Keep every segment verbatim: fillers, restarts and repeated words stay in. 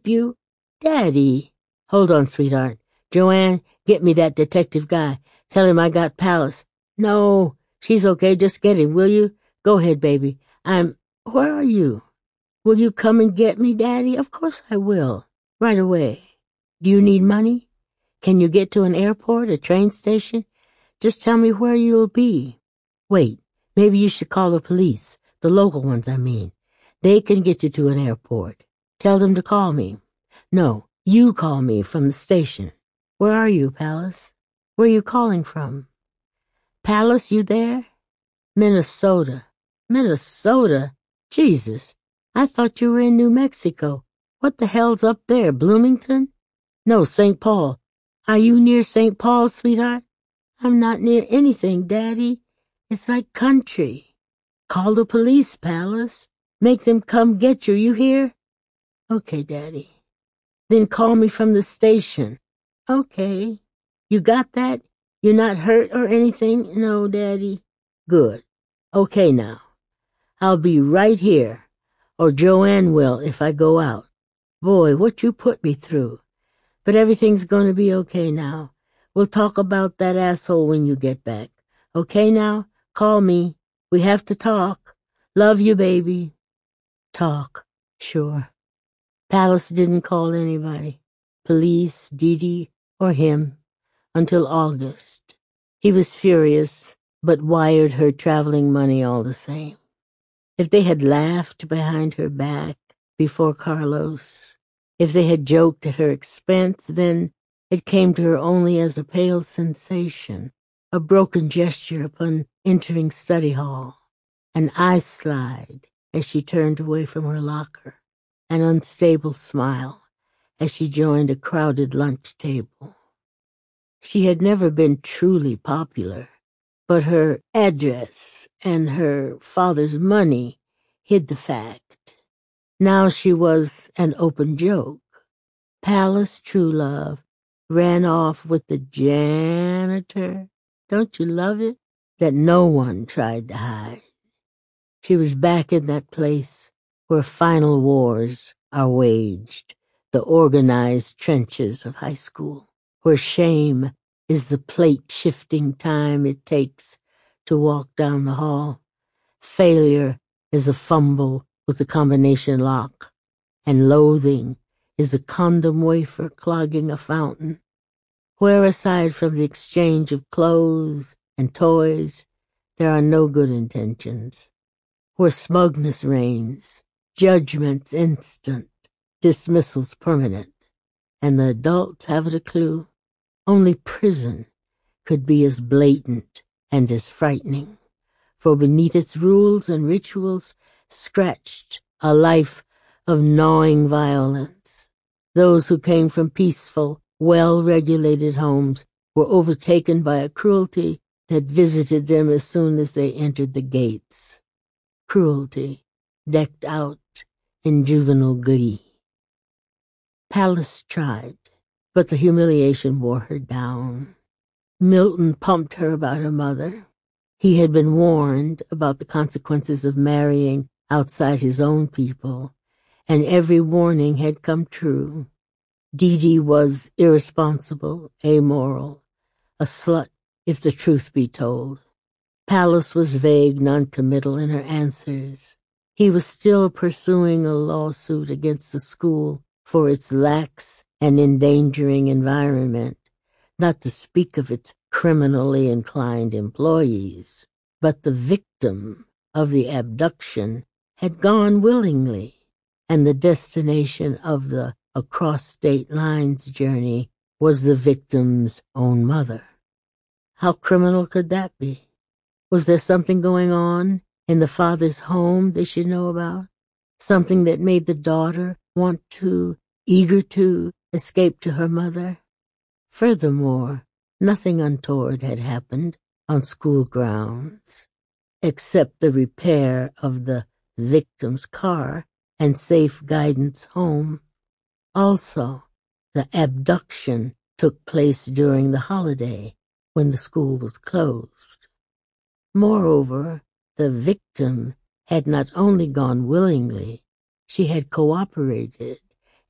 rape you? Daddy. Hold on, sweetheart. Joanne, get me that detective guy. Tell him I got Palace. No, she's okay. Just get him, will you? Go ahead, baby. I'm... Where are you? Will you come and get me, Daddy? Of course I will. Right away. Do you need money? Can you get to an airport, a train station? Just tell me where you'll be. Wait, maybe you should call the police. The local ones, I mean. They can get you to an airport. Tell them to call me. No, you call me from the station. Where are you, Palace? Where are you calling from? Palace, you there? Minnesota. Minnesota? Jesus, I thought you were in New Mexico. What the hell's up there, Bloomington? No, Saint Paul. Are you near Saint Paul, sweetheart? I'm not near anything, Daddy. It's like country. Call the police, Palace. Make them come get you, you hear? Okay, Daddy. Then call me from the station. Okay. You got that? You're not hurt or anything? No, Daddy. Good. Okay now. I'll be right here. Or Joanne will if I go out. Boy, what you put me through. But everything's going to be okay now. We'll talk about that asshole when you get back. Okay now? Call me. We have to talk. Love you, baby. Talk. Sure. Palace didn't call anybody. Police, Dee Dee, or him. Until August. He was furious, but wired her traveling money all the same. If they had laughed behind her back before Carlos, if they had joked at her expense, then it came to her only as a pale sensation, a broken gesture upon entering study hall, an eye slide as she turned away from her locker, an unstable smile as she joined a crowded lunch table. She had never been truly popular, but her address and her father's money hid the fact. Now she was an open joke. Palace True Love ran off with the janitor. Don't you love it? That no one tried to hide. She was back in that place where final wars are waged, the organized trenches of high school, where shame is the plate-shifting time it takes to walk down the hall. Failure is a fumble with the combination lock, and loathing is a condom wafer clogging a fountain, where aside from the exchange of clothes and toys, there are no good intentions, where smugness reigns, judgments instant, dismissals permanent, and the adults haven't a clue. Only prison could be as blatant and as frightening, for beneath its rules and rituals scratched a life of gnawing violence. Those who came from peaceful, well-regulated homes were overtaken by a cruelty that visited them as soon as they entered the gates. Cruelty decked out in juvenile glee. Palace tried, but the humiliation wore her down. Milton pumped her about her mother. He had been warned about the consequences of marrying outside his own people, and every warning had come true. Dee Dee was irresponsible, amoral, a slut if the truth be told. Palace was vague, noncommittal in her answers. He was still pursuing a lawsuit against the school for its lax and endangering environment, not to speak of its criminally inclined employees. But the victim of the abduction had gone willingly, and the destination of the across state lines journey was the victim's own mother. How criminal could that be? Was there something going on in the father's home they should know about? Something that made the daughter want to, eager to, escape to her mother? Furthermore, nothing untoward had happened on school grounds, except the repair of the victim's car and safe guidance home. Also, the abduction took place during the holiday when the school was closed. Moreover, the victim had not only gone willingly, she had cooperated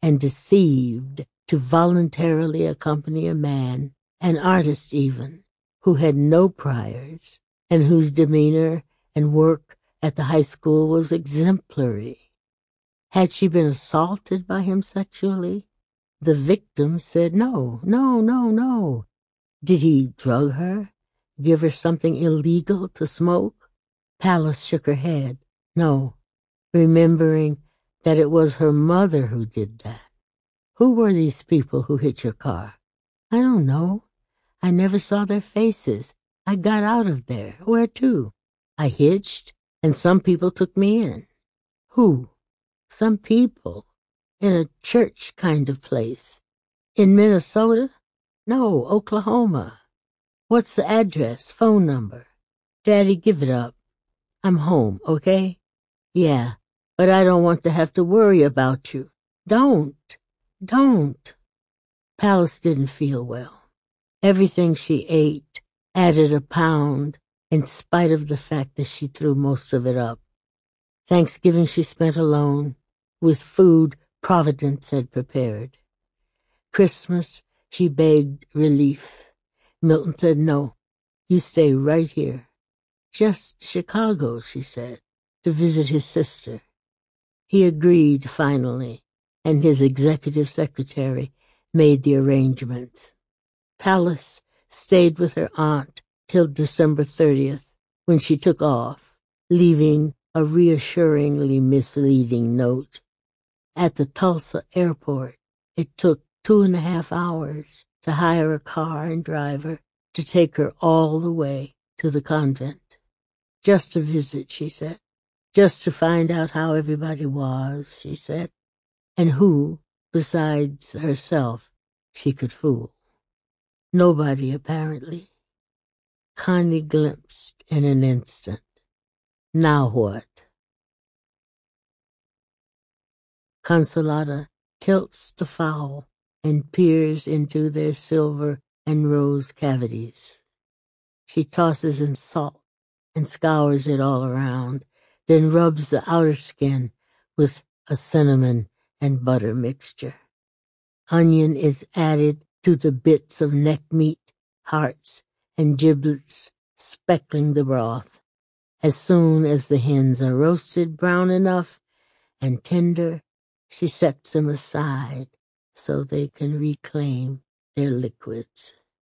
and deceived to voluntarily accompany a man, an artist even, who had no priors and whose demeanor and work at the high school was exemplary. Had she been assaulted by him sexually? The victim said no, no, no, no. Did he drug her? Give her something illegal to smoke? Pallas shook her head. No, remembering that it was her mother who did that. Who were these people who hit your car? I don't know. I never saw their faces. I got out of there. Where to? I hitched, and some people took me in. Who? Some people. In a church kind of place. In Minnesota? No, Oklahoma. What's the address, phone number? Daddy, give it up. I'm home, okay? Yeah, but I don't want to have to worry about you. Don't. Don't. Pallas didn't feel well. Everything she ate added a pound, in spite of the fact that she threw most of it up. Thanksgiving she spent alone, with food Providence had prepared. Christmas, she begged relief. Milton said, no, you stay right here. Just Chicago, she said, to visit his sister. He agreed finally, and his executive secretary made the arrangements. Pallas stayed with her aunt till December thirtieth, when she took off, leaving a reassuringly misleading note. At the Tulsa airport, it took two and a half hours to hire a car and driver to take her all the way to the convent. Just a visit, she said. Just to find out how everybody was, she said, and who, besides herself, she could fool. Nobody, apparently. Connie glimpsed in an instant. Now what? Consolata tilts the fowl and peers into their silver and rose cavities. She tosses in salt and scours it all around, then rubs the outer skin with a cinnamon and butter mixture. Onion is added to the bits of neck meat, hearts, and giblets speckling the broth. As soon as the hens are roasted brown enough and tender, she sets them aside so they can reclaim their liquids.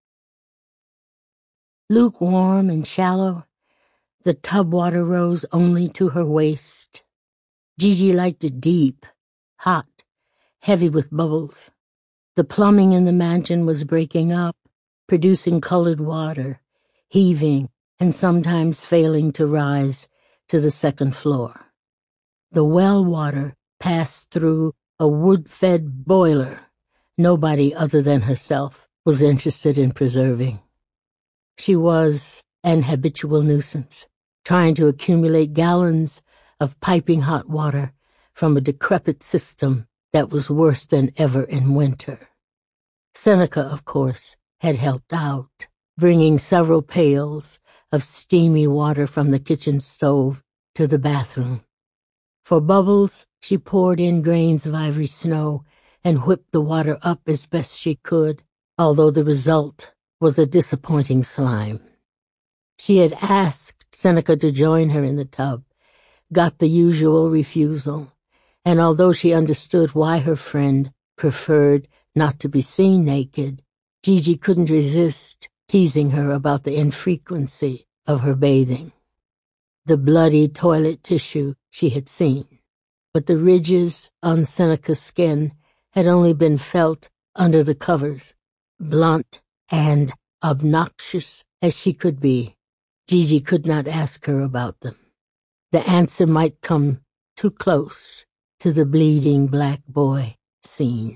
Lukewarm and shallow, the tub water rose only to her waist. Gigi liked it deep, hot, heavy with bubbles. The plumbing in the mansion was breaking up, producing colored water, heaving and sometimes failing to rise to the second floor. The well water passed through a wood-fed boiler nobody other than herself was interested in preserving. She was an habitual nuisance, trying to accumulate gallons of piping hot water from a decrepit system that was worse than ever in winter. Seneca, of course, had helped out, bringing several pails of steamy water from the kitchen stove to the bathroom. For bubbles, she poured in grains of ivory snow and whipped the water up as best she could, although the result was a disappointing slime. She had asked Seneca to join her in the tub, got the usual refusal, and although she understood why her friend preferred not to be seen naked, Gigi couldn't resist teasing her about the infrequency of her bathing. The bloody toilet tissue she had seen, but the ridges on Seneca's skin had only been felt under the covers. Blunt and obnoxious as she could be, Gigi could not ask her about them. The answer might come too close to the bleeding black boy scene.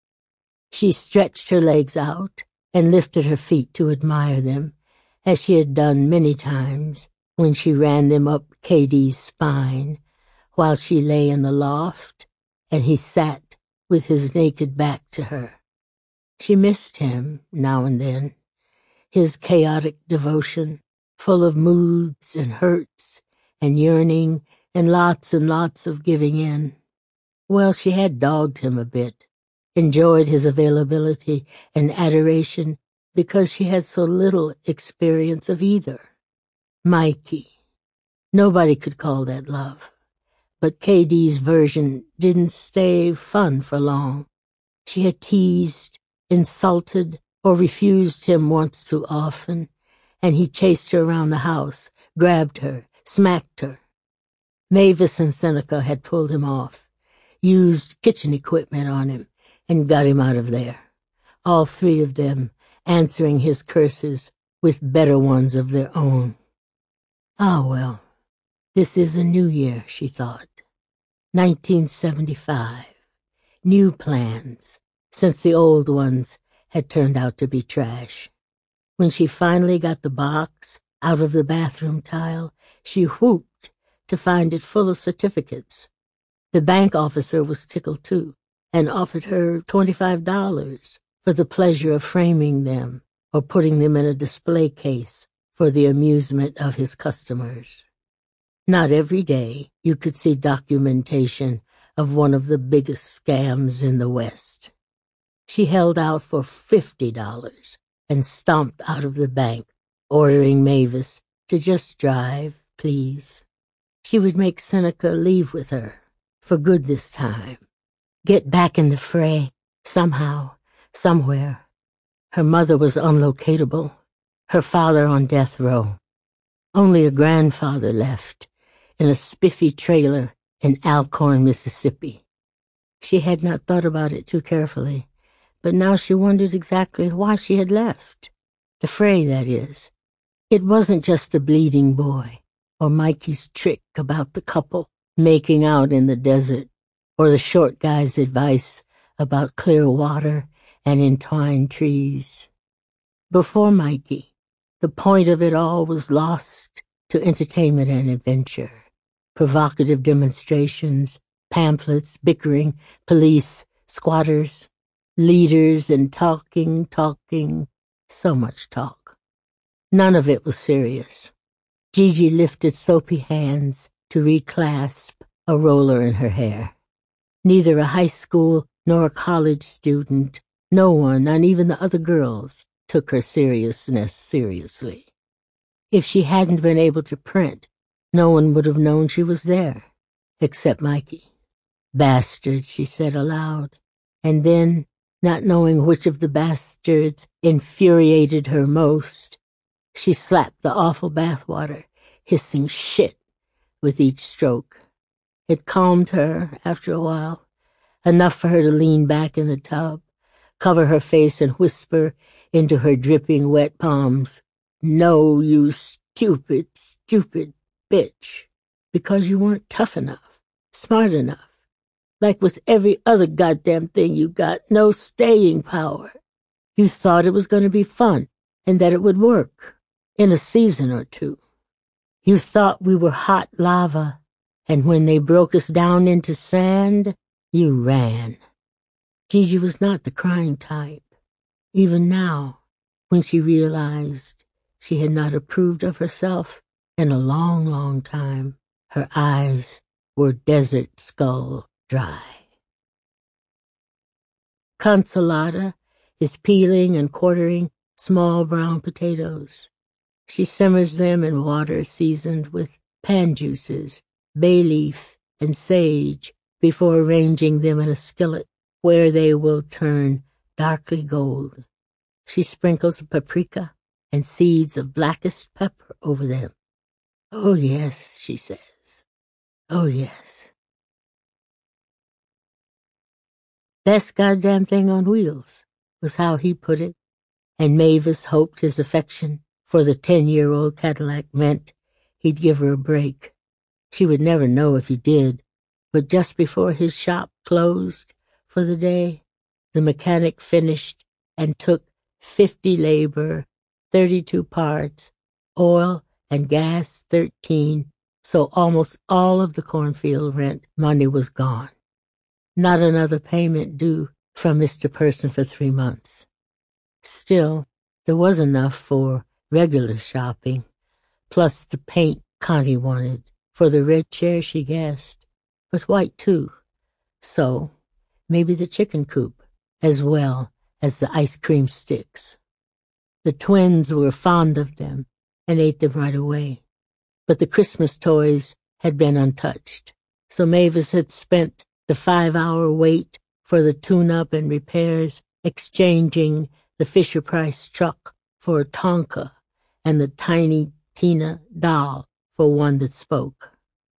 She stretched her legs out and lifted her feet to admire them, as she had done many times when she ran them up K D's spine, while she lay in the loft and he sat with his naked back to her. She missed him now and then, his chaotic devotion, full of moods and hurts and yearning and lots and lots of giving in. Well, she had dogged him a bit, enjoyed his availability and adoration because she had so little experience of either. Mikey. Nobody could call that love. But K D's version didn't stay fun for long. She had teased, insulted, or refused him once too often, and he chased her around the house, grabbed her, smacked her. Mavis and Seneca had pulled him off, used kitchen equipment on him, and got him out of there. All three of them answering his curses with better ones of their own. Ah, well, this is a new year, she thought. nineteen seventy-five. New plans, since the old ones had turned out to be trash. When she finally got the box out of the bathroom tile, she whooped to find it full of certificates. The bank officer was tickled too, and offered her twenty-five dollars for the pleasure of framing them or putting them in a display case for the amusement of his customers. Not every day you could see documentation of one of the biggest scams in the West. She held out for fifty dollars and stomped out of the bank, ordering Mavis to just drive, please. She would make Seneca leave with her, for good this time. Get back in the fray, somehow, somewhere. Her mother was unlocatable, her father on death row. Only a grandfather left, in a spiffy trailer in Alcorn, Mississippi. She had not thought about it too carefully, but now she wondered exactly why she had left. The fray, that is. It wasn't just the bleeding boy, or Mikey's trick about the couple making out in the desert, or the short guy's advice about clear water and entwined trees. Before Mikey, the point of it all was lost to entertainment and adventure. Provocative demonstrations, pamphlets, bickering, police, squatters, leaders, and talking, talking, so much talk. None of it was serious. Gigi lifted soapy hands to reclasp a roller in her hair. Neither a high school nor a college student, no one, not even the other girls, took her seriousness seriously. If she hadn't been able to print, no one would have known she was there, except Mikey. Bastard, she said aloud, and then, not knowing which of the bastards infuriated her most, she slapped the awful bathwater, hissing shit with each stroke. It calmed her after a while, enough for her to lean back in the tub, cover her face and whisper into her dripping wet palms, "No, you stupid, stupid bitch, because you weren't tough enough, smart enough. Like with every other goddamn thing you got, no staying power. You thought it was going to be fun and that it would work in a season or two. You thought we were hot lava, and when they broke us down into sand, you ran." Gigi was not the crying type. Even now, when she realized she had not approved of herself in a long, long time, her eyes were desert skull dry. Consolata is peeling and quartering small brown potatoes. She simmers them in water seasoned with pan juices, bay leaf, and sage before arranging them in a skillet where they will turn darkly gold. She sprinkles paprika and seeds of blackest pepper over them. "Oh, yes," she says. "Oh, yes." Best goddamn thing on wheels, was how he put it, and Mavis hoped his affection for the ten-year-old Cadillac meant he'd give her a break. She would never know if he did, but just before his shop closed for the day, the mechanic finished and took fifty labor, thirty-two parts, oil and gas thirteen, so almost all of the cornfield rent money was gone. Not another payment due from Mister Person for three months. Still, there was enough for regular shopping, plus the paint Connie wanted, for the red chair she guessed, but white too, So, maybe the chicken coop, as well as the ice cream sticks. The twins were fond of them and ate them right away. But the Christmas toys had been untouched. So Mavis had spent the five-hour wait for the tune-up and repairs, exchanging the Fisher-Price truck for a Tonka and the tiny Tina doll for one that spoke.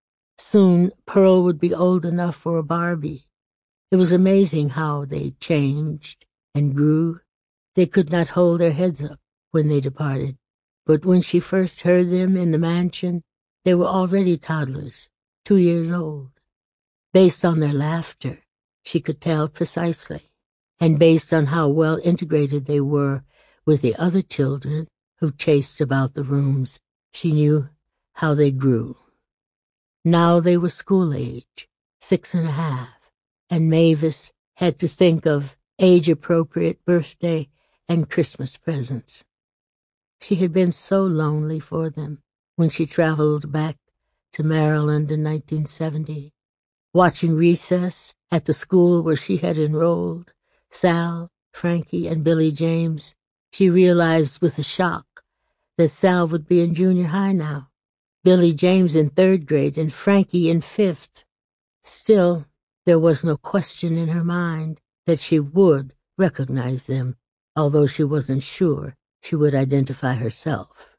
Soon Pearl would be old enough for a Barbie. It was amazing how they changed and grew. They could not hold their heads up when they departed, but when she first heard them in the mansion, they were already toddlers, two years old. Based on their laughter, she could tell precisely, and based on how well integrated they were with the other children who chased about the rooms, she knew how they grew. Now they were school age, six and a half, and Mavis had to think of age-appropriate birthday and Christmas presents. She had been so lonely for them when she traveled back to Maryland in nineteen seventy, watching recess at the school where she had enrolled Sal, Frankie, and Billy James. She realized with a shock that Sal would be in junior high now, Billy James in third grade, and Frankie in fifth. Still, there was no question in her mind that she would recognize them, although she wasn't sure she would identify herself.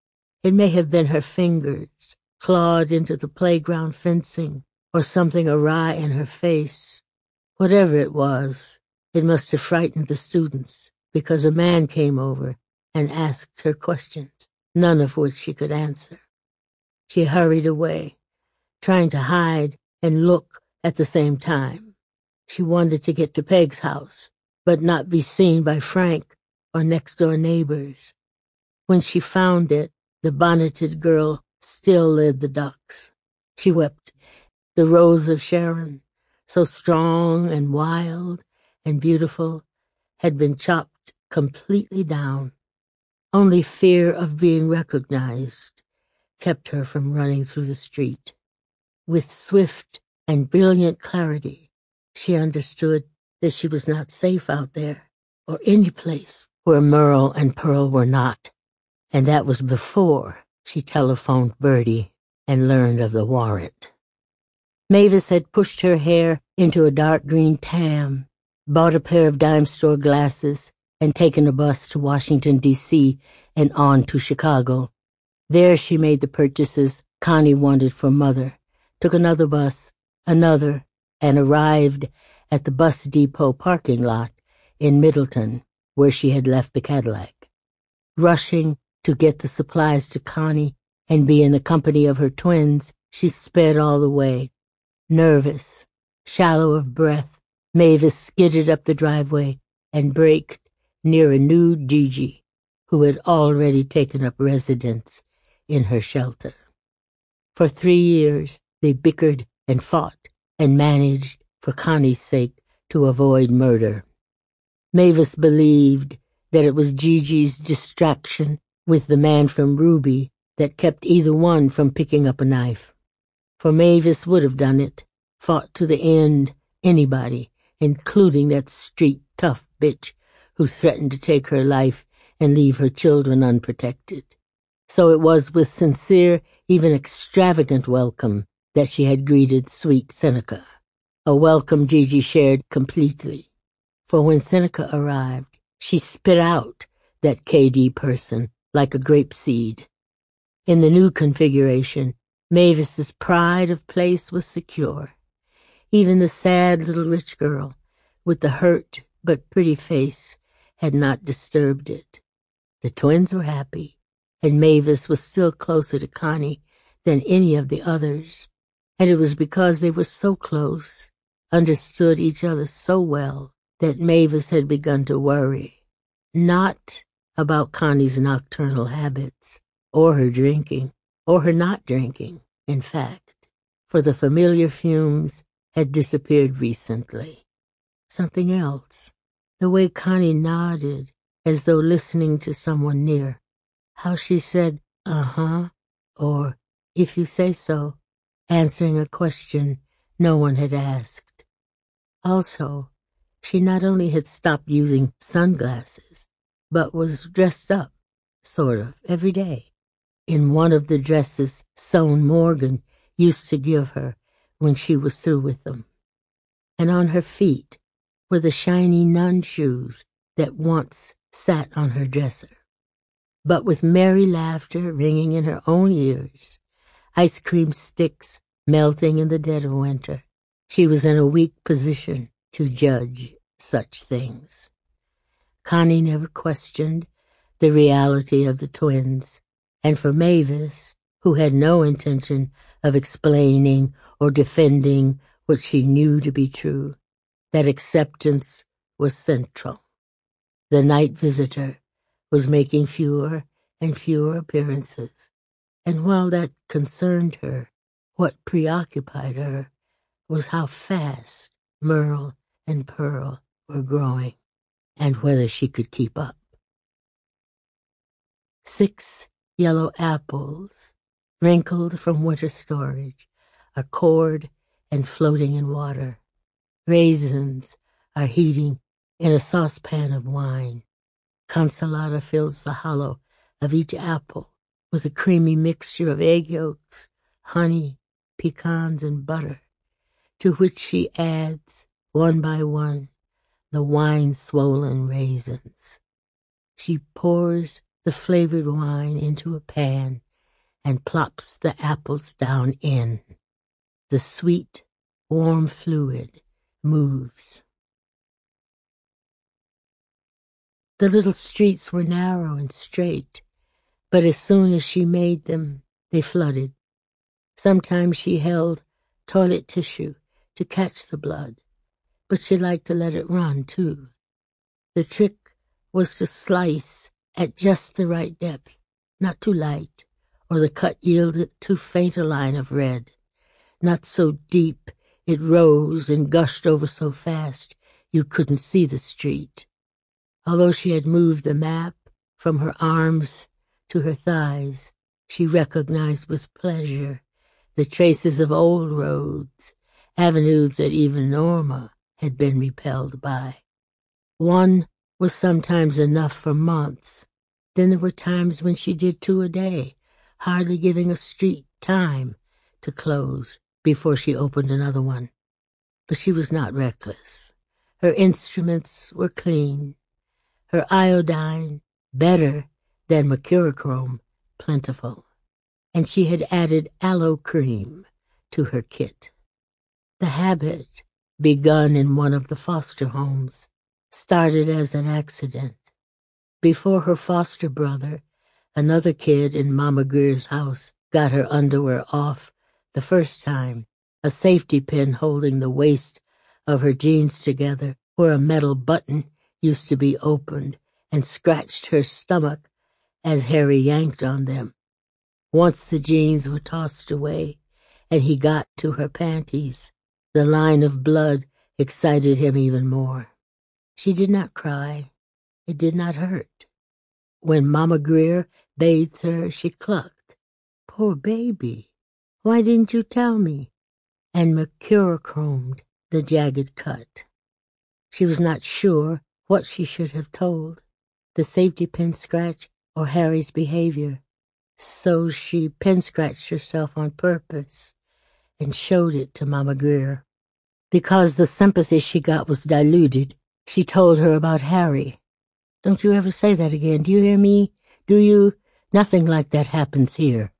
It may have been her fingers clawed into the playground fencing, or something awry in her face. Whatever it was, it must have frightened the students, because a man came over and asked her questions, none of which she could answer. She hurried away, trying to hide and look at the same time. She wanted to get to Peg's house, but not be seen by Frank or next-door neighbors. When she found it, the bonneted girl still led the ducks. She wept. The Rose of Sharon, so strong and wild and beautiful, had been chopped completely down. Only fear of being recognized kept her from running through the street. With swift and brilliant clarity, she understood that she was not safe out there, or any place where Merle and Pearl were not, and that was before she telephoned Bertie and learned of the warrant. Mavis had pushed her hair into a dark green tam, bought a pair of dime store glasses, and taken a bus to Washington, D C and on to Chicago. There she made the purchases Connie wanted for Mother, took another bus, another, and arrived at the bus depot parking lot in Middleton, where she had left the Cadillac. Rushing to get the supplies to Connie and be in the company of her twins, she sped all the way. Nervous, shallow of breath, Mavis skidded up the driveway and braked near a new Gigi, who had already taken up residence in her shelter. For three years they bickered and fought and managed, for Connie's sake, to avoid murder. Mavis believed that it was Gigi's distraction with the man from Ruby that kept either one from picking up a knife. For Mavis would have done it, fought to the end, anybody, including that street tough bitch who threatened to take her life and leave her children unprotected. So it was with sincere, even extravagant welcome that she had greeted sweet Seneca, a welcome Gigi shared completely. For when Seneca arrived, she spit out that K D person like a grape seed. In the new configuration, Mavis's pride of place was secure. Even the sad little rich girl, with the hurt but pretty face, had not disturbed it. The twins were happy, and Mavis was still closer to Connie than any of the others, and it was because they were so close, understood each other so well, that Mavis had begun to worry, not about Connie's nocturnal habits, or her drinking, or her not drinking, in fact, for the familiar fumes had disappeared recently. Something else, the way Connie nodded as though listening to someone near, how she said, uh-huh, or, if you say so, answering a question no one had asked. Also, she not only had stopped using sunglasses, but was dressed up, sort of, every day, in one of the dresses Soane Morgan used to give her when she was through with them. And on her feet were the shiny nun shoes that once sat on her dresser. But with merry laughter ringing in her own ears, ice cream sticks melting in the dead of winter, she was in a weak position to judge such things. Connie never questioned the reality of the twins, and for Mavis, who had no intention of explaining or defending what she knew to be true, that acceptance was central. The night visitor was making fewer and fewer appearances, and while that concerned her, what preoccupied her was how fast Merle and Pearl were growing, and whether she could keep up. Six yellow apples, wrinkled from winter storage, are cored and floating in water. Raisins are heating in a saucepan of wine. Consolata fills the hollow of each apple with a creamy mixture of egg yolks, honey, pecans, and butter, to which she adds, one by one, the wine-swollen raisins. She pours the flavored wine into a pan and plops the apples down in. The sweet, warm fluid moves. The little streets were narrow and straight, but as soon as she made them, they flooded. Sometimes she held toilet tissue to catch the blood, but she liked to let it run, too. The trick was to slice at just the right depth, not too light, or the cut yielded too faint a line of red. Not so deep it rose and gushed over so fast you couldn't see the street. Although she had moved the map from her arms to her thighs, she recognized with pleasure the traces of old roads, avenues that even Norma had been repelled by. One was sometimes enough for months. Then there were times when she did two a day, hardly giving a street time to close before she opened another one. But she was not reckless. Her instruments were clean, her iodine better than mercurochrome plentiful, and she had added aloe cream to her kit. The habit, begun in one of the foster homes, started as an accident. Before her foster brother, another kid in Mama Greer's house, got her underwear off the first time, a safety pin holding the waist of her jeans together where a metal button used to be opened, and scratched her stomach as Harry yanked on them. Once the jeans were tossed away, and he got to her panties, the line of blood excited him even more. She did not cry. It did not hurt. When Mama Greer bathed her, she clucked, "Poor baby, why didn't you tell me?" and mercurochromed the jagged cut. She was not sure what she should have told, the safety pin scratch or Harry's behavior, so she pin-scratched herself on purpose and showed it to Mama Greer. Because the sympathy she got was diluted, she told her about Harry. "Don't you ever say that again, do you hear me? Do you? Nothing like that happens here."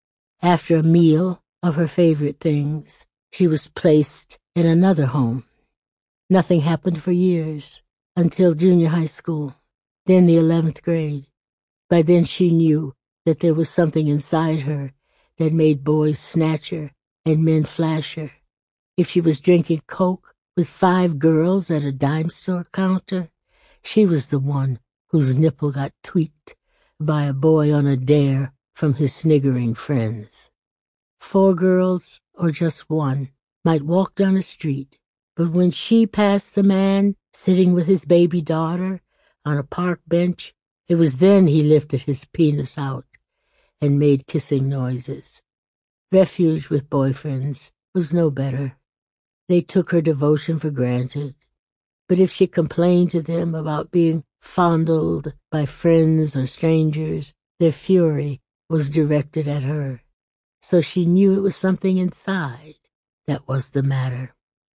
After a meal of her favorite things, she was placed in another home. Nothing happened for years, until junior high school, then the eleventh grade. By then she knew that there was something inside her that made boys snatch her and men flash her. If she was drinking Coke with five girls at a dime store counter, she was the one whose nipple got tweaked by a boy on a dare from his sniggering friends. Four girls, or just one, might walk down the street, but when she passed the man sitting with his baby daughter on a park bench, it was then he lifted his penis out and made kissing noises. Refuge with boyfriends was no better. They took her devotion for granted, but if she complained to them about being fondled by friends or strangers, their fury was directed at her. So she knew it was something inside that was the matter.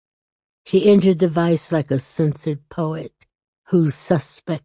She entered the vice like a censored poet whose suspect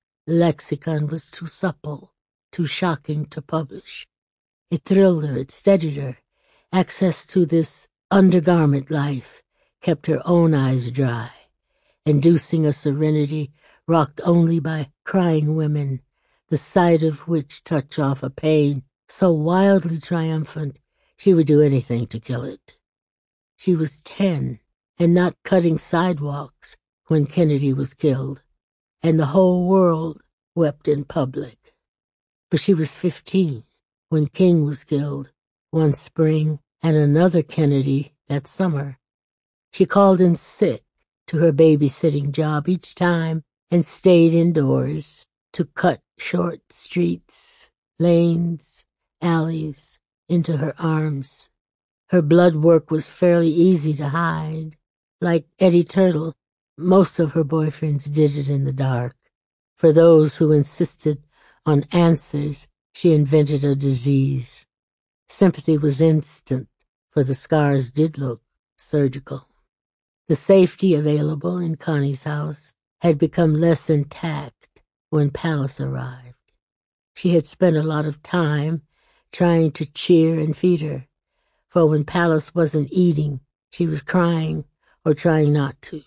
lexicon was too supple, too shocking to publish. It thrilled her, it steadied her. Access to this undergarment life kept her own eyes dry, inducing a serenity rocked only by crying women, the sight of which touched off a pain so wildly triumphant she would do anything to kill it. She was ten and not cutting sidewalks when Kennedy was killed, and the whole world wept in public. But she was fifteen when King was killed one spring and another Kennedy that summer. She called in sick to her babysitting job each time and stayed indoors to cut short streets, lanes, alleys into her arms. Her blood work was fairly easy to hide. Like Eddie Turtle, most of her boyfriends did it in the dark. For those who insisted on answers, she invented a disease. Sympathy was instant, for the scars did look surgical. The safety available in Connie's house had become less intact when Pallas arrived. She had spent a lot of time trying to cheer and feed her, for when Pallas wasn't eating, she was crying or trying not to.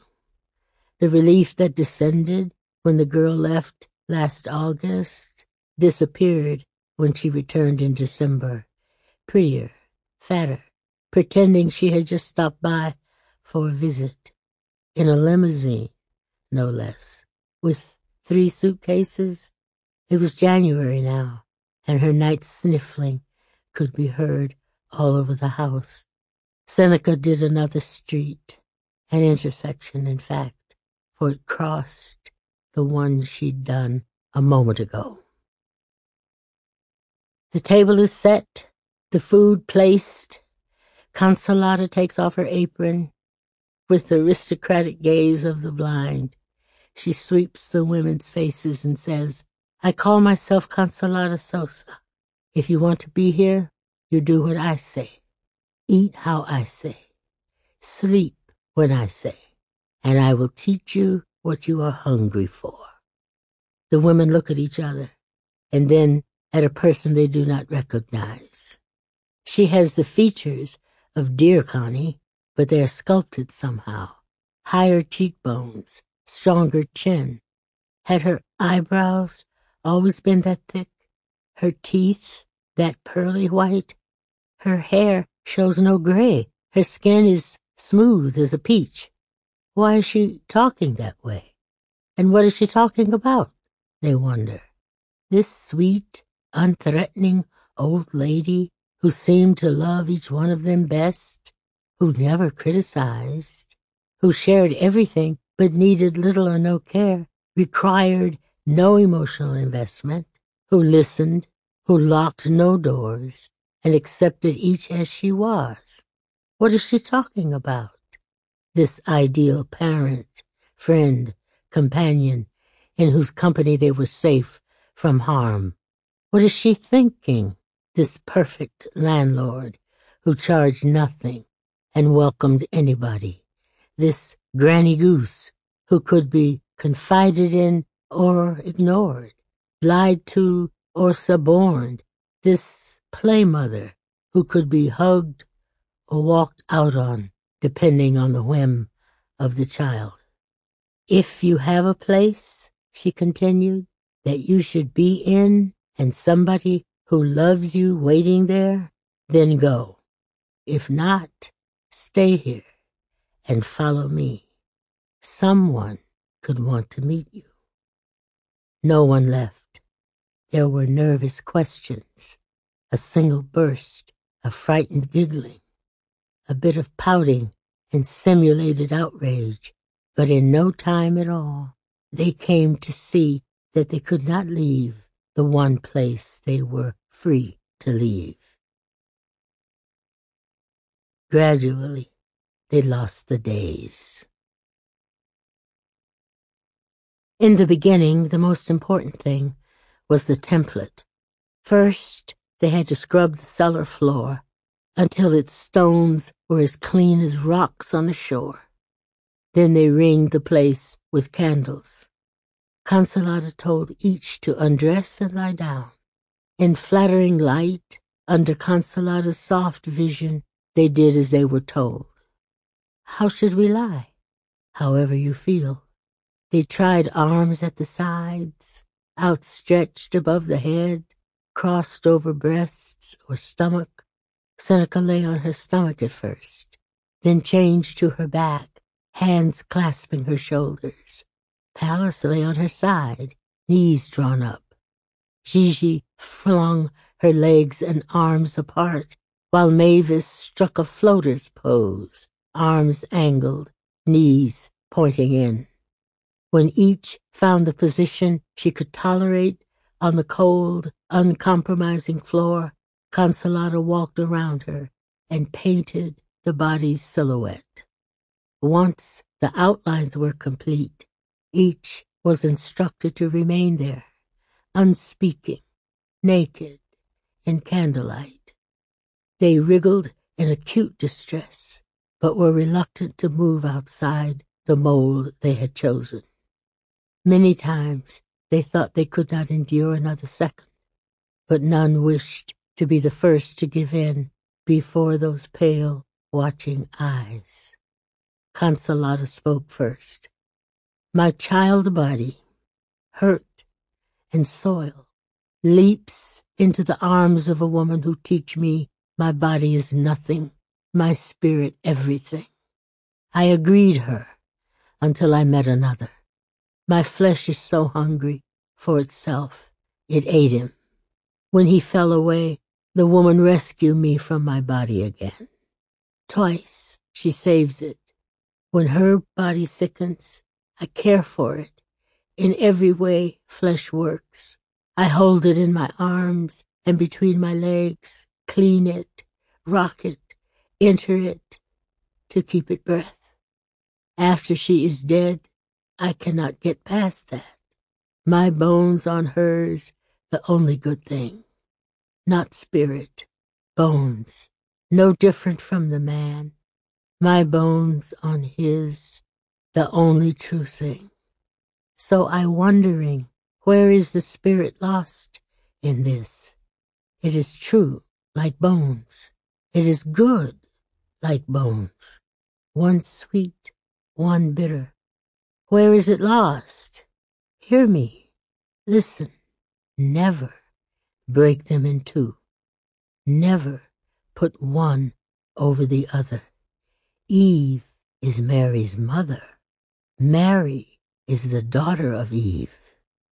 The relief that descended when the girl left last August disappeared when she returned in December, prettier, fatter, pretending she had just stopped by for a visit, in a limousine, no less, with three suitcases. It was January now, and her night sniffling could be heard all over the house. Seneca did another street, an intersection, in fact, for it crossed the one she'd done a moment ago. The table is set, the food placed. Consolata takes off her apron. With the aristocratic gaze of the blind, she sweeps the women's faces and says, I call myself Consolata Sosa. If you want to be here, you do what I say. Eat how I say. Sleep when I say. And I will teach you what you are hungry for. The women look at each other, and then at a person they do not recognize. She has the features of dear Connie, but they are sculpted somehow. Higher cheekbones, stronger chin. Had her eyebrows always been that thick? Her teeth that pearly white? Her hair shows no gray. Her skin is smooth as a peach. Why is she talking that way? And what is she talking about? They wonder. This sweet, unthreatening old lady who seemed to love each one of them best, who never criticized, who shared everything but needed little or no care, required no emotional investment, who listened, who locked no doors, and accepted each as she was. What is she talking about? This ideal parent, friend, companion, in whose company they were safe from harm. What is she thinking? This perfect landlord who charged nothing and welcomed anybody. This granny goose who could be confided in or ignored, lied to or suborned. This play mother who could be hugged or walked out on, depending on the whim of the child. If you have a place, she continued, that you should be in, and somebody who loves you waiting there, then go. If not, stay here and follow me. Someone could want to meet you. No one left. There were nervous questions, a single burst of frightened giggling, a bit of pouting and simulated outrage, but in no time at all, they came to see that they could not leave the one place they were free to leave. Gradually, they lost the days. In the beginning, the most important thing was the template. First, they had to scrub the cellar floor until its stones were as clean as rocks on the shore. Then they ringed the place with candles. Consolata told each to undress and lie down. In flattering light, under Consolata's soft vision, they did as they were told. How should we lie? However you feel. They tried arms at the sides, outstretched above the head, crossed over breasts or stomach. Seneca lay on her stomach at first, then changed to her back, hands clasping her shoulders. Pallas lay on her side, knees drawn up. Gigi flung her legs and arms apart, while Mavis struck a floater's pose, arms angled, knees pointing in. When each found the position she could tolerate on the cold, uncompromising floor, Consolata walked around her and painted the body's silhouette. Once the outlines were complete, each was instructed to remain there, unspeaking, naked, in candlelight. They wriggled in acute distress, but were reluctant to move outside the mold they had chosen. Many times they thought they could not endure another second, but none wished to be the first to give in before those pale, watching eyes. Consolata spoke first. My child body, hurt and soiled, leaps into the arms of a woman who teach me my body is nothing, my spirit everything. I agreed her until I met another. My flesh is so hungry for itself, it ate him. When he fell away, the woman rescued me from my body again. Twice she saves it. When her body sickens, I care for it. In every way flesh works. I hold it in my arms and between my legs, clean it, rock it, enter it, to keep it breath. After she is dead, I cannot get past that. My bones on hers, the only good thing. Not spirit, bones, no different from the man. My bones on his, the only true thing. So I wondering, where is the spirit lost in this? It is true, like bones. It is good, like bones. One sweet, one bitter. Where is it lost? Hear me. Listen. Never break them in two. Never put one over the other. Eve is Mary's mother. Mary is the daughter of Eve.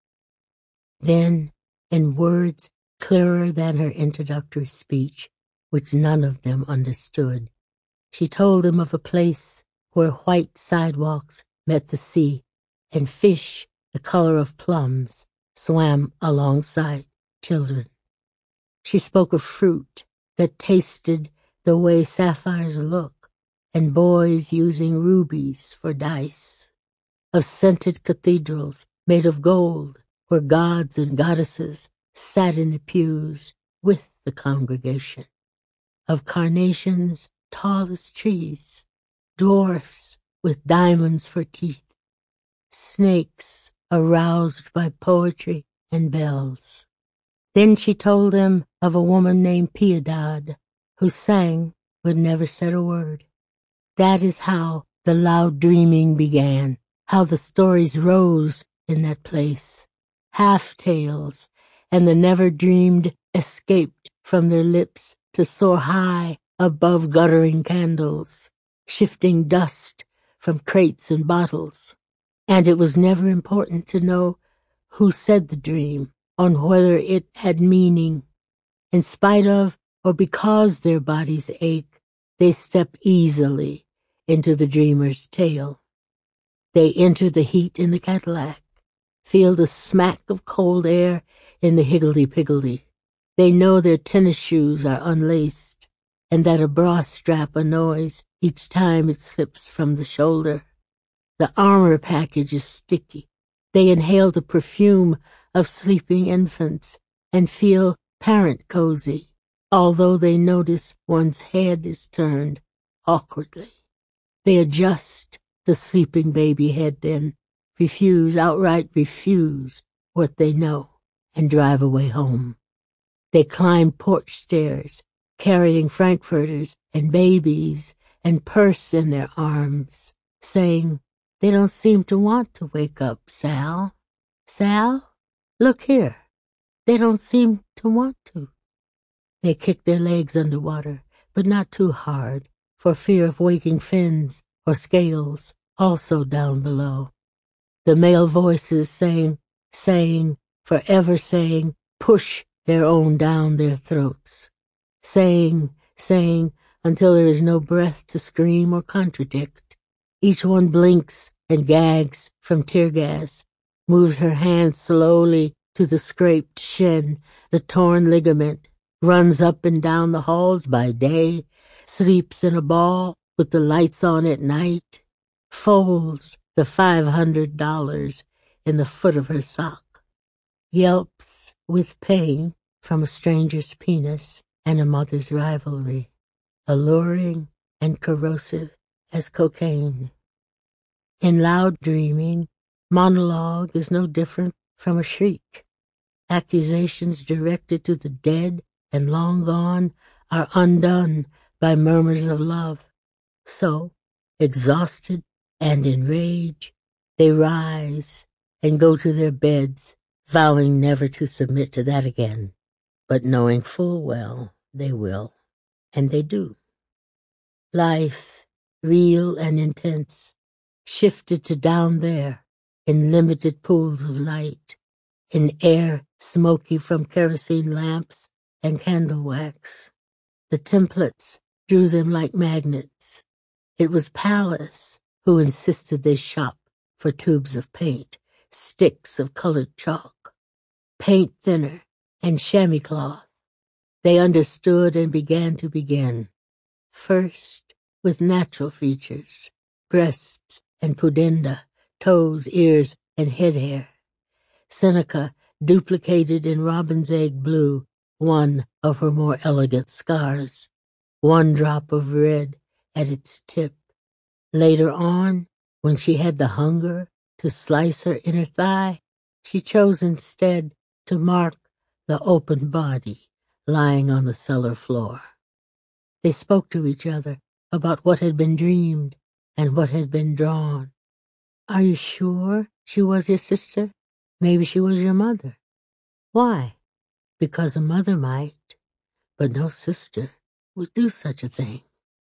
Then, in words clearer than her introductory speech, which none of them understood, she told them of a place where white sidewalks met the sea, and fish the color of plums swam alongside children. She spoke of fruit that tasted the way sapphires look, and boys using rubies for dice, of scented cathedrals made of gold, where gods and goddesses sat in the pews with the congregation, of carnations tall as trees, dwarfs with diamonds for teeth, snakes aroused by poetry and bells. Then she told them of a woman named Piedad, who sang but never said a word. That is how the loud dreaming began, how the stories rose in that place. Half-tales, and the never-dreamed escaped from their lips to soar high above guttering candles, shifting dust from crates and bottles. And it was never important to know who said the dream, on whether it had meaning. In spite of or because their bodies ache, they step easily into the dreamer's tale. They enter the heat in the Cadillac, feel the smack of cold air in the higgledy-piggledy. They know their tennis shoes are unlaced. and that a bra strap annoys each time it slips from the shoulder. The armor package is sticky. They inhale the perfume of sleeping infants and feel parent cozy, although they notice one's head is turned awkwardly. They adjust the sleeping baby head, then refuse, outright refuse what they know, and drive away home. They climb porch stairs, carrying frankfurters and babies and purse in their arms, saying, "They don't seem to want to wake up, Sal. Sal, look here. They don't seem to want to." They kick their legs underwater, but not too hard, for fear of waking fins or scales, also down below. The male voices saying, saying, forever saying, push their own down their throats. Saying, saying, until there is no breath to scream or contradict. Each one blinks and gags from tear gas, moves her hand slowly to the scraped shin, the torn ligament, runs up and down the halls by day, sleeps in a ball with the lights on at night, folds the five hundred dollars in the foot of her sock, yelps with pain from a stranger's penis and a mother's rivalry, alluring and corrosive as cocaine. In loud dreaming, monologue is no different from a shriek. Accusations directed to the dead and long gone are undone by murmurs of love. So, exhausted and in rage, they rise and go to their beds, vowing never to submit to that again, but knowing full well they will, and they do. Life, real and intense, shifted to down there in limited pools of light, in air smoky from kerosene lamps and candle wax. The templates drew them like magnets. It was Pallas who insisted they shop for tubes of paint, sticks of colored chalk, paint thinner, and chamois cloth. They understood and began to begin. First, with natural features, breasts and pudenda, toes, ears, and head hair. Seneca duplicated in robin's egg blue one of her more elegant scars, one drop of red at its tip. Later on, when she had the hunger to slice her inner thigh, she chose instead to mark the open body lying on the cellar floor. They spoke to each other about what had been dreamed and what had been drawn. "Are you sure she was your sister? Maybe she was your mother." "Why?" "Because a mother might, but no sister would do such a thing."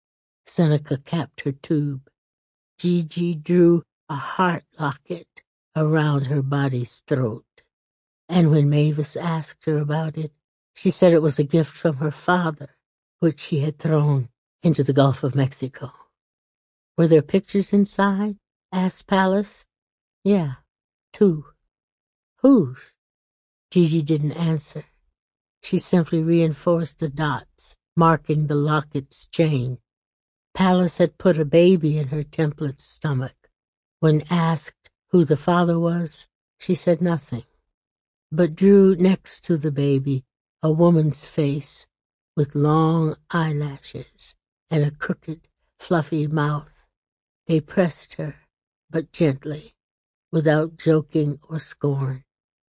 Seneca capped her tube. Gigi drew a heart locket around her body's throat, and when Mavis asked her about it, she said it was a gift from her father, which she had thrown into the Gulf of Mexico. "Were there pictures inside?" asked Pallas. "Yeah, two." "Whose?" Gigi didn't answer. She simply reinforced the dots, marking the locket's chain. Pallas had put a baby in her template's stomach. When asked who the father was, she said nothing, but drew next to the baby a woman's face with long eyelashes and a crooked, fluffy mouth. They pressed her, but gently, without joking or scorn.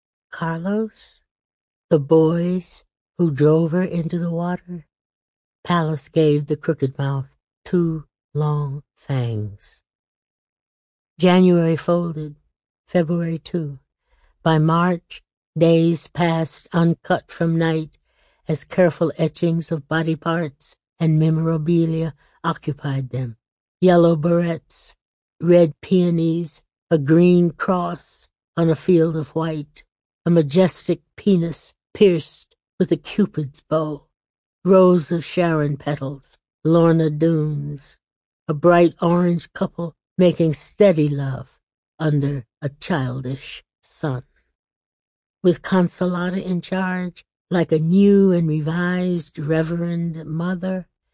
"Carlos? The boys who drove her into the water?" Pallas gave the crooked mouth two long fangs. January folded, February too. By March, days passed uncut from night as careful etchings of body parts and memorabilia occupied them. Yellow barrettes, red peonies, a green cross on a field of white, a majestic penis pierced with a cupid's bow, rows of Sharon petals, Lorna Doones, a bright orange couple making steady love under a childish sun. With Consolata in charge, like a new and revised reverend mother,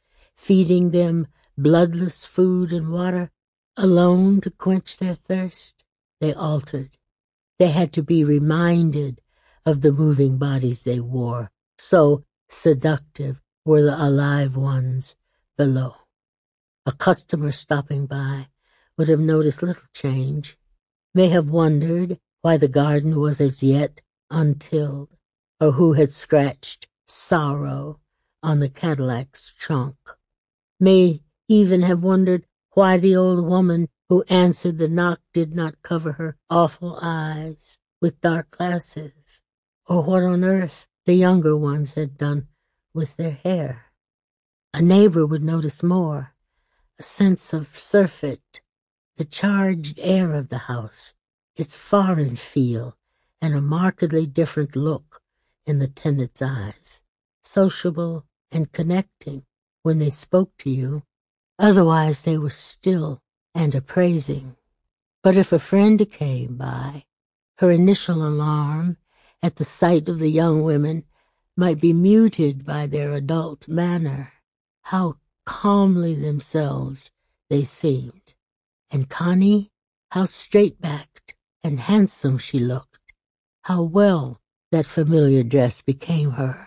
feeding them bloodless food and water, alone to quench their thirst. They altered. They had to be reminded of the moving bodies they wore. So seductive were the alive ones below. A customer stopping by would have noticed little change, may have wondered why the garden was as yet untilled, or who had scratched sorrow on the Cadillac's trunk, may even have wondered why the old woman who answered the knock did not cover her awful eyes with dark glasses, or what on earth the younger ones had done with their hair. A neighbor would notice more, a sense of surfeit, the charged air of the house, its foreign feel, and a markedly different look in the tenants' eyes, sociable and connecting when they spoke to you. Otherwise they were still and appraising. But if a friend came by, her initial alarm at the sight of the young women might be muted by their adult manner. How calmly themselves they seemed. And Connie, how straight-backed and handsome she looked. How well that familiar dress became her.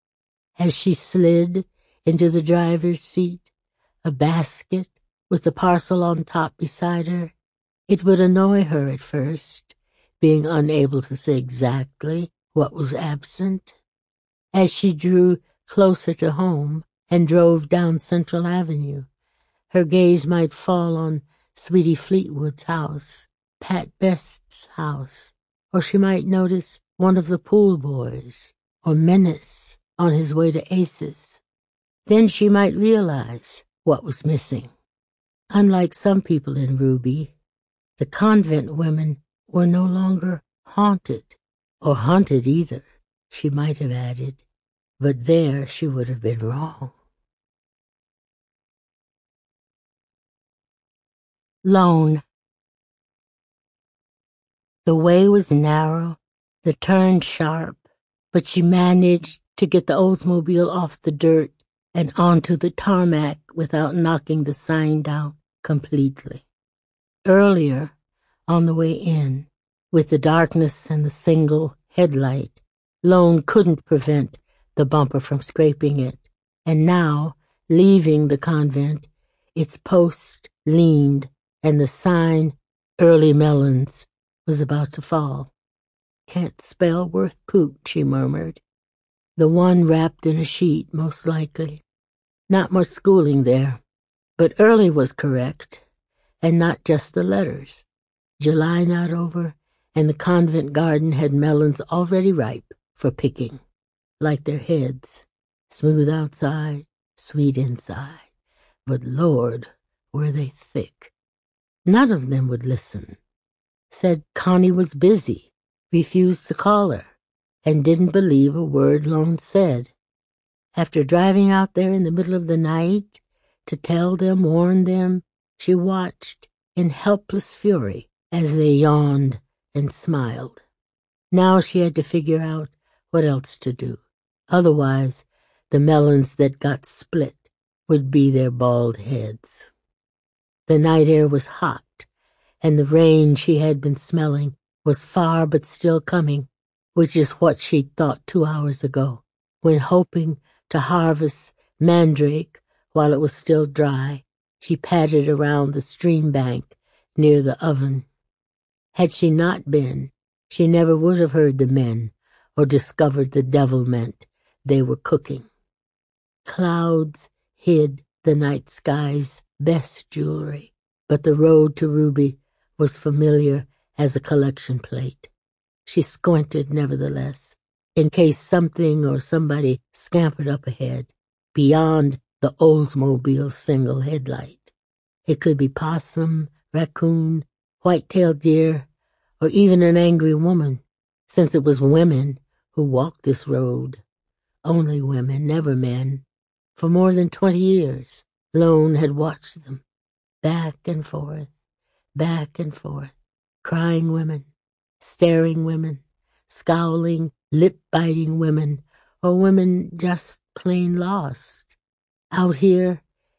As she slid into the driver's seat, a basket with the parcel on top beside her, it would annoy her at first, being unable to say exactly what was absent. As she drew closer to home and drove down Central Avenue, her gaze might fall on Sweetie Fleetwood's house, Pat Best's house, or she might notice one of the pool boys, or Menace on his way to Aces. Then she might realize what was missing. Unlike some people in Ruby, the convent women were no longer haunted, or hunted either, she might have added, but there she would have been wrong. Lone. The way was narrow, the turn sharp, but she managed to get the Oldsmobile off the dirt and onto the tarmac without knocking the sign down completely. Earlier, on the way in, with the darkness and the single headlight, Lone couldn't prevent the bumper from scraping it, and now, leaving the convent, its post leaned and the sign, Early Melons, was about to fall. Can't spell worth poot, she murmured. The one wrapped in a sheet, most likely. Not much schooling there, but Early was correct, and not just the letters. July not over, and the convent garden had melons already ripe for picking, like their heads, smooth outside, sweet inside. But Lord, were they thick. None of them would listen. Said Connie was busy, refused to call her, and didn't believe a word Lone said. After driving out there in the middle of the night to tell them, warn them, she watched in helpless fury as they yawned and smiled. Now she had to figure out what else to do. Otherwise, the melons that got split would be their bald heads. The night air was hot, and the rain she had been smelling was far but still coming, which is what she'd thought two hours ago, when hoping to harvest mandrake while it was still dry, she padded around the stream bank near the oven. Had she not been, she never would have heard the men or discovered the devilment they were cooking. Clouds hid the night sky's best jewelry, but the road to Ruby was familiar as a collection plate. She squinted, nevertheless, in case something or somebody scampered up ahead, beyond the Oldsmobile's single headlight. It could be possum, raccoon, white-tailed deer, or even an angry woman, since it was women who walked this road. Only women, never men. For more than twenty years, Lone had watched them, back and forth, back and forth, crying women, staring women, scowling, lip-biting women, or women just plain lost. Out here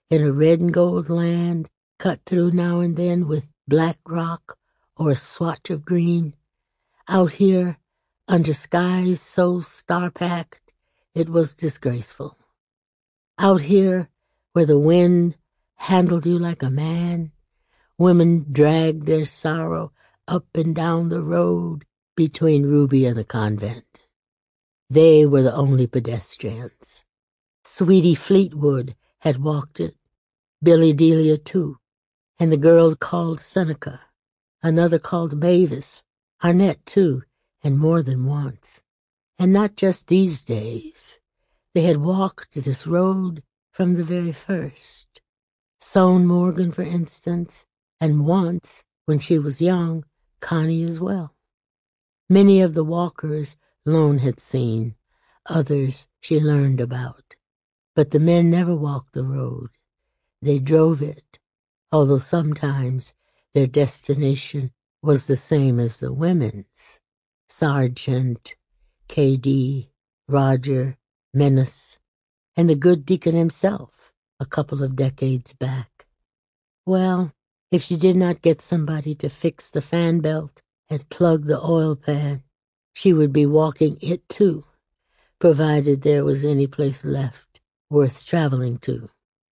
in a red and gold land, cut through now and then with black rock or a swatch of green. Out here, under skies so star-packed, it was disgraceful. Out here, where the wind handled you like a man, women dragged their sorrow up and down the road between Ruby and the convent. They were the only pedestrians. Sweetie Fleetwood had walked it, Billy Delia too, and the girl called Seneca, another called Mavis, Arnett too, and more than once. And not just these days. They had walked this road from the very first. Soane Morgan, for instance, and once, when she was young, Connie as well. Many of the walkers Lone had seen, others she learned about. But the men never walked the road. They drove it, although sometimes their destination was the same as the women's. Sargent, K D, Roger, Menace, and the good deacon himself a couple of decades back. Well, if she did not get somebody to fix the fan belt and plug the oil pan, she would be walking it too, provided there was any place left worth traveling to.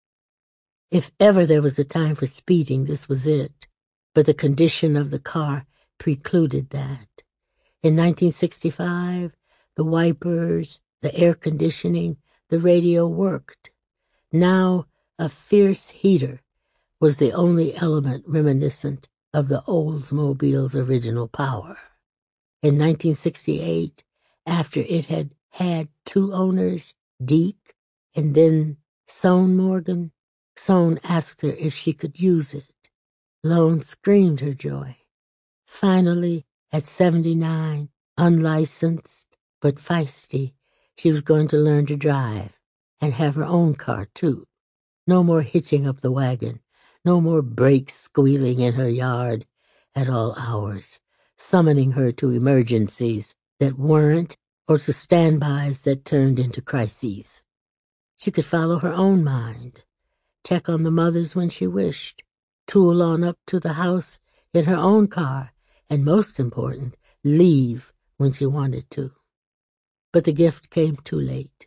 If ever there was a time for speeding, this was it, but the condition of the car precluded that. In nineteen sixty-five, the wipers, the air conditioning, the radio worked. Now, a fierce heater was the only element reminiscent of the Oldsmobile's original power. In nineteen sixty-eight, after it had had two owners, Deke and then Soane Morgan, Soane asked her if she could use it. Lone screamed her joy. Finally, at seventy-nine, unlicensed but feisty, she was going to learn to drive and have her own car, too. No more hitching up the wagon, no more brakes squealing in her yard at all hours, summoning her to emergencies that weren't or to standbys that turned into crises. She could follow her own mind, check on the mothers when she wished, tool on up to the house in her own car, and most important, leave when she wanted to. But the gift came too late.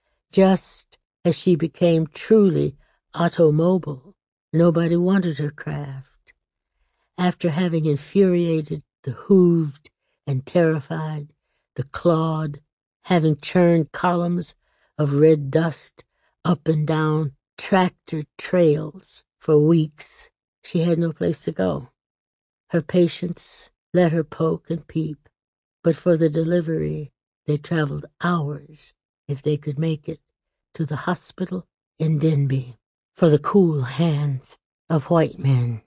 Just as she became truly automobile, nobody wanted her craft. After having infuriated the hooved and terrified, the clawed, having churned columns of red dust up and down tractor trails for weeks, she had no place to go. Her patients let her poke and peep, but for the delivery they traveled hours, if they could make it, to the hospital in Denby for the cool hands of white men.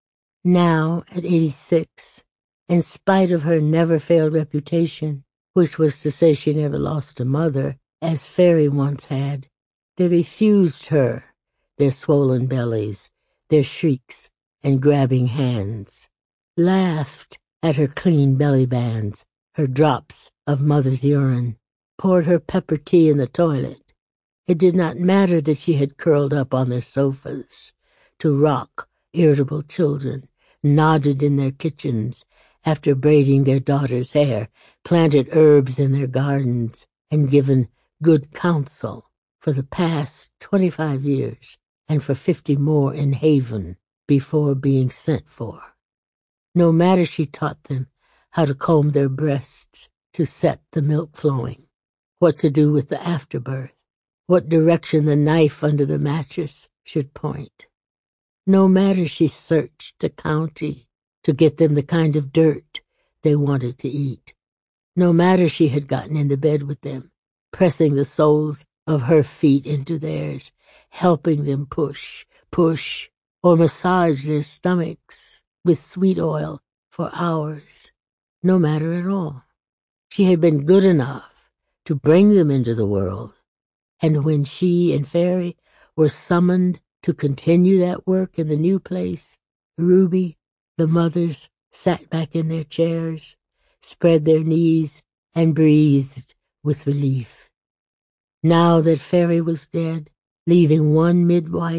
Now, at eighty-six, in spite of her never-failed reputation, which was to say she never lost a mother, as Fairy once had, they refused her, their swollen bellies, their shrieks and grabbing hands, laughed at her clean belly bands, her drops of mother's urine, poured her pepper tea in the toilet. It did not matter that she had curled up on their sofas to rock irritable children, nodded in their kitchens after braiding their daughters' hair, planted herbs in their gardens, and given good counsel for the past twenty-five years and for fifty more in Haven before being sent for. No matter, she taught them how to comb their breasts to set the milk flowing, what to do with the afterbirth, what direction the knife under the mattress should point. No matter, she searched the county to get them the kind of dirt they wanted to eat. No matter, she had gotten into bed with them, pressing the soles of her feet into theirs, helping them push, push, or massage their stomachs with sweet oil for hours. No matter at all. She had been good enough to bring them into the world, and when she and Fairy were summoned to continue that work in the new place, Ruby, the mothers, sat back in their chairs, spread their knees, and breathed with relief. Now that Fairy was dead, leaving one midwife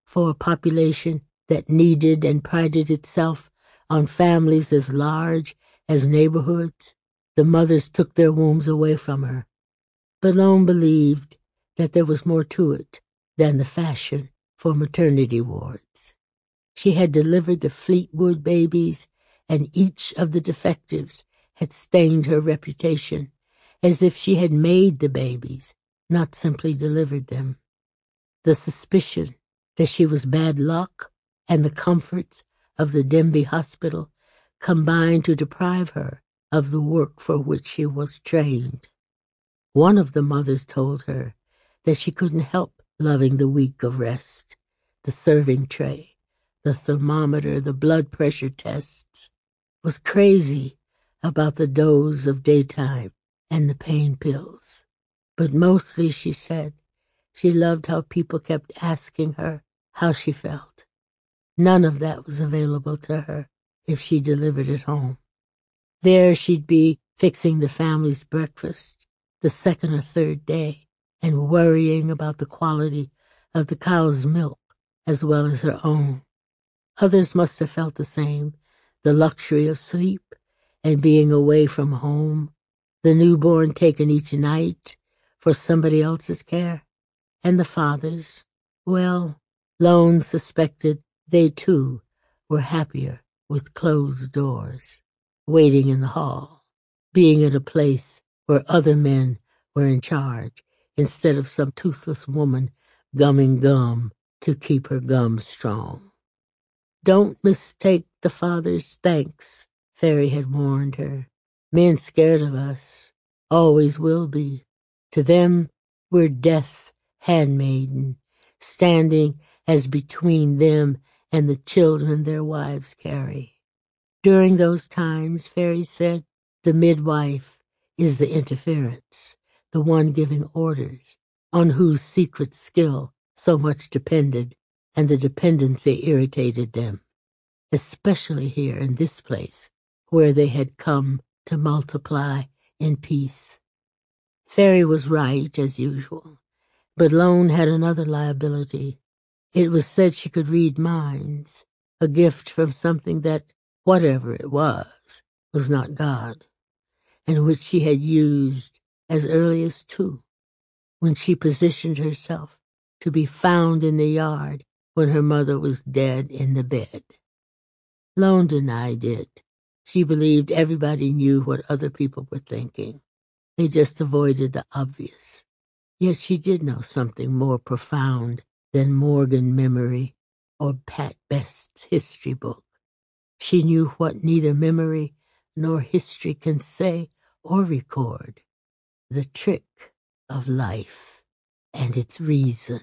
for a population that needed and prided itself on families as large as neighborhoods, the mothers took their wombs away from her. Malone believed that there was more to it than the fashion for maternity wards. She had delivered the Fleetwood babies, and each of the defectives had stained her reputation, as if she had made the babies, not simply delivered them. The suspicion that she was bad luck and the comforts of the Denbigh Hospital combined to deprive her of the work for which she was trained. One of the mothers told her that she couldn't help loving the week of rest, the serving tray, the thermometer, the blood pressure tests, was crazy about the dose of daytime and the pain pills. But mostly, she said, she loved how people kept asking her how she felt. None of that was available to her if she delivered at home. There she'd be fixing the family's breakfast the second or third day and worrying about the quality of the cow's milk as well as her own. Others must have felt the same, the luxury of sleep and being away from home, the newborn taken each night for somebody else's care, and the fathers, well, Lone suspected they too were happier with closed doors, waiting in the hall, being at a place where other men were in charge instead of some toothless woman gumming gum to keep her gums strong. Don't mistake the father's thanks, Ferry had warned her. Men scared of us, always will be. To them, we're death's handmaiden, standing as between them and the children their wives carry. During those times, Ferry said, the midwife is the interference, the one giving orders, on whose secret skill so much depended, and the dependency irritated them, especially here in this place, where they had come to multiply in peace. Ferry was right, as usual, but Lone had another liability. It was said she could read minds, a gift from something that, whatever it was, was not God, and which she had used as early as two, when she positioned herself to be found in the yard when her mother was dead in the bed. Lone denied it. She believed everybody knew what other people were thinking. They just avoided the obvious. Yet she did know something more profound than Morgan memory or Pat Best's history book. She knew what neither memory nor history can say or record, the trick of life and its reason.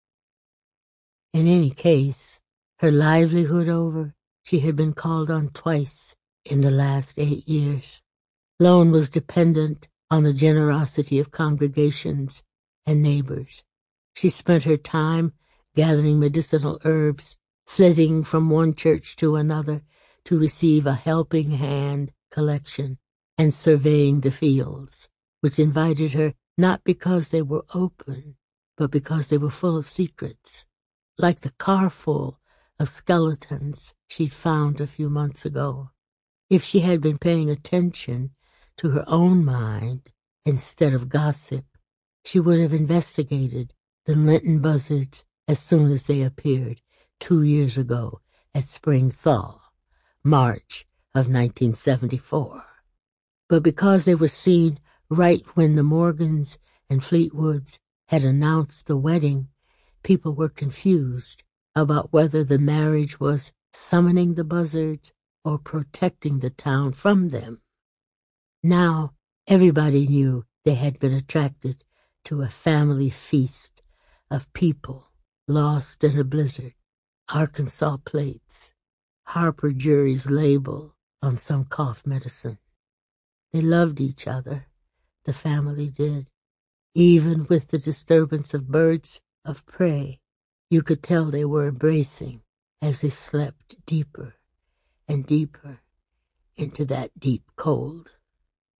In any case, her livelihood over, she had been called on twice in the last eight years. Lone was dependent on the generosity of congregations and neighbors. She spent her time gathering medicinal herbs, flitting from one church to another to receive a helping hand collection, and surveying the fields, which invited her not because they were open, but because they were full of secrets, like the car full of skeletons she'd found a few months ago. If she had been paying attention to her own mind instead of gossip, she would have investigated the Lenten buzzards as soon as they appeared two years ago at spring thaw, March of nineteen seventy-four. But because they were seen right when the Morgans and Fleetwoods had announced the wedding, people were confused about whether the marriage was summoning the buzzards or protecting the town from them. Now everybody knew they had been attracted to a family feast of people lost in a blizzard, Arkansas plates, Harper Jury's label on some cough medicine. They loved each other, the family did. Even with the disturbance of birds of prey, you could tell they were embracing as they slept deeper and deeper into that deep cold.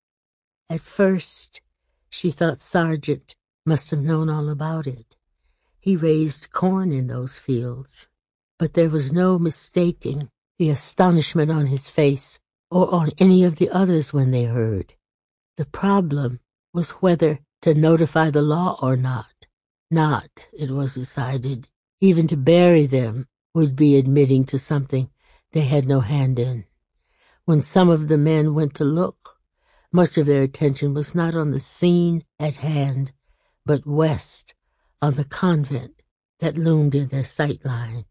At first, she thought Sargent must have known all about it. He raised corn in those fields, but there was no mistaking the astonishment on his face or on any of the others when they heard. The problem was whether to notify the law or not. Not, it was decided, even to bury them would be admitting to something they had no hand in. When some of the men went to look, much of their attention was not on the scene at hand, but west, on the convent that loomed in their sight line.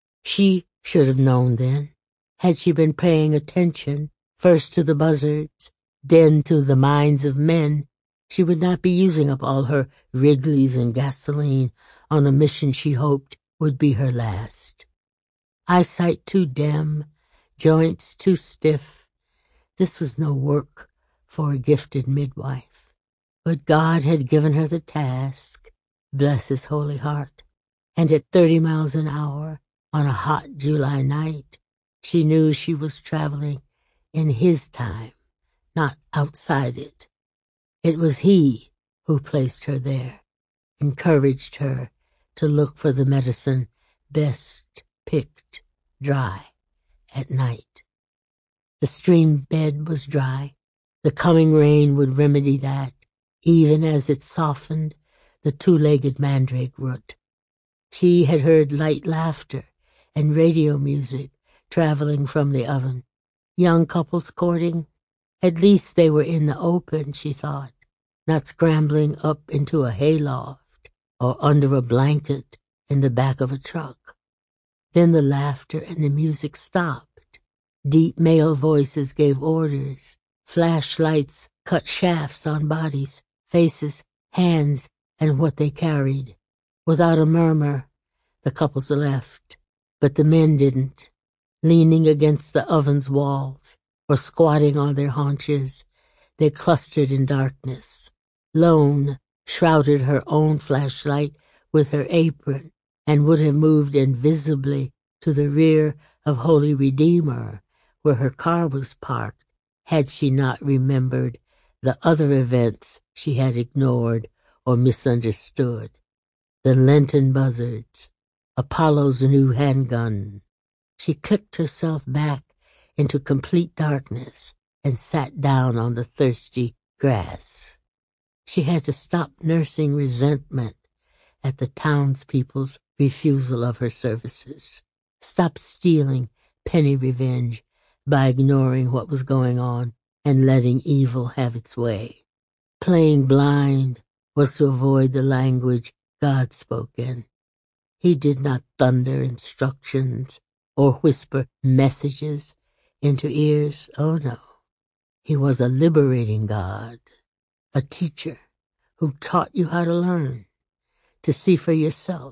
She should have known then, had she been paying attention first to the buzzards, then to the minds of men. She would not be using up all her Wrigleys and gasoline on a mission she hoped would be her last. Eyesight too dim, joints too stiff. This was no work for a gifted midwife. But God had given her the task, bless his holy heart, and at thirty miles an hour on a hot July night, she knew she was traveling in his time, not outside it. It was he who placed her there, encouraged her to look for the medicine best picked dry at night. The stream bed was dry. The coming rain would remedy that, even as it softened the two-legged mandrake root. She had heard light laughter and radio music traveling from the oven. Young couples courting. At least they were in the open, she thought, not scrambling up into a hayloft or under a blanket in the back of a truck. Then the laughter and the music stopped. Deep male voices gave orders. Flashlights cut shafts on bodies, faces, hands, and what they carried. Without a murmur, the couples left, but the men didn't. Leaning against the oven's walls or squatting on their haunches, they clustered in darkness. Lone shrouded her own flashlight with her apron and would have moved invisibly to the rear of Holy Redeemer, where her car was parked, had she not remembered the other events she had ignored or misunderstood. The Lenten buzzards, Apollo's new handgun. She clicked herself back into complete darkness and sat down on the thirsty grass. She had to stop nursing resentment at the townspeople's refusal of her services, stop stealing penny revenge by ignoring what was going on and letting evil have its way. Playing blind was to avoid the language God spoke in. He did not thunder instructions or whisper messages into ears. Oh no, he was a liberating God, a teacher who taught you how to learn, to see for yourself.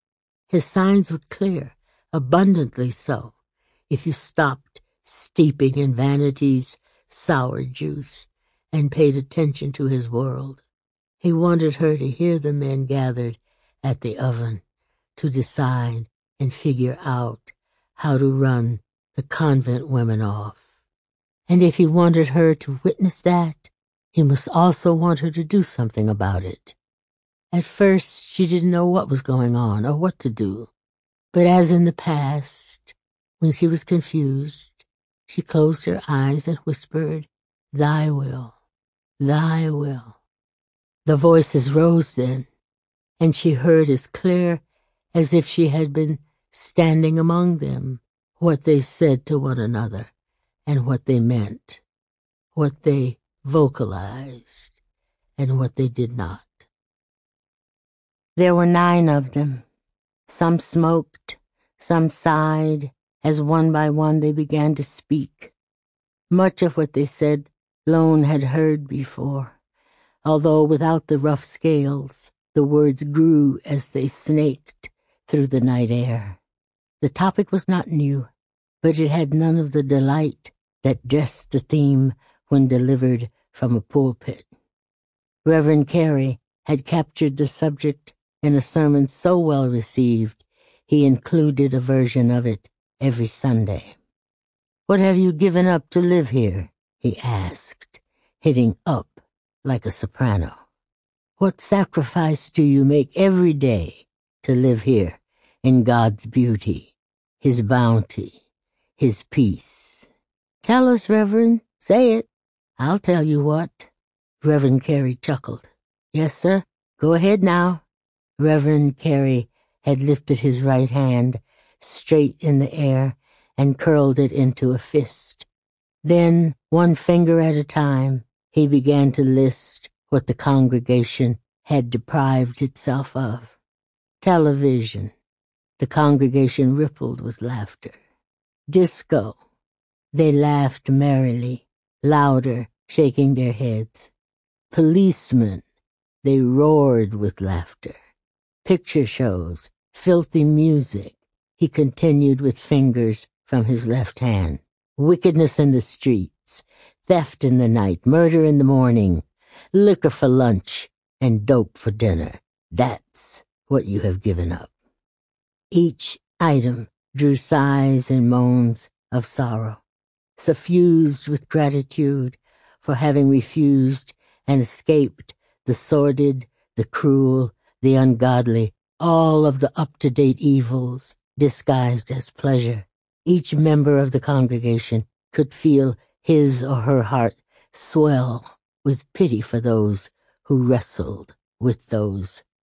His signs were clear, abundantly so, if you stopped steeping in vanity's sour juice and paid attention to his world. He wanted her to hear the men gathered at the oven to decide and figure out how to run the convent women off. And if he wanted her to witness that, he must also want her to do something about it. At first, she didn't know what was going on or what to do. But as in the past, when she was confused, she closed her eyes and whispered, "Thy will, thy will." The voices rose then, and she heard as clear as if she had been standing among them what they said to one another and what they meant, what they vocalized and what they did not. There were nine of them. Some smoked, some sighed, as one by one they began to speak. Much of what they said Lone had heard before, although without the rough scales, the words grew as they snaked through the night air. The topic was not new, but it had none of the delight that dressed the theme when delivered from a pulpit. Reverend Carey had captured the subject in a sermon so well received, he included a version of it every Sunday. "What have you given up to live here?" he asked, hitting up like a soprano. "What sacrifice do you make every day to live here in God's beauty, His bounty, His peace. Tell us, Reverend. Say it. I'll tell you what. Reverend Carey chuckled. Yes, sir. Go ahead now. Reverend Carey had lifted his right hand straight in the air and curled it into a fist. Then, one finger at a time, he began to list what the congregation had deprived itself of. Television. The congregation rippled with laughter. Disco. They laughed merrily, louder, shaking their heads. Policemen. They roared with laughter. Picture shows, filthy music. He continued with fingers from his left hand. Wickedness in the streets, theft in the night, murder in the morning, liquor for lunch, and dope for dinner. That's what you have given up. Each item drew sighs and moans of sorrow, suffused with gratitude for having refused and escaped the sordid, the cruel, the ungodly, all of the up-to-date evils disguised as pleasure. Each member of the congregation could feel his or her heart swell with pity for those who wrestled with those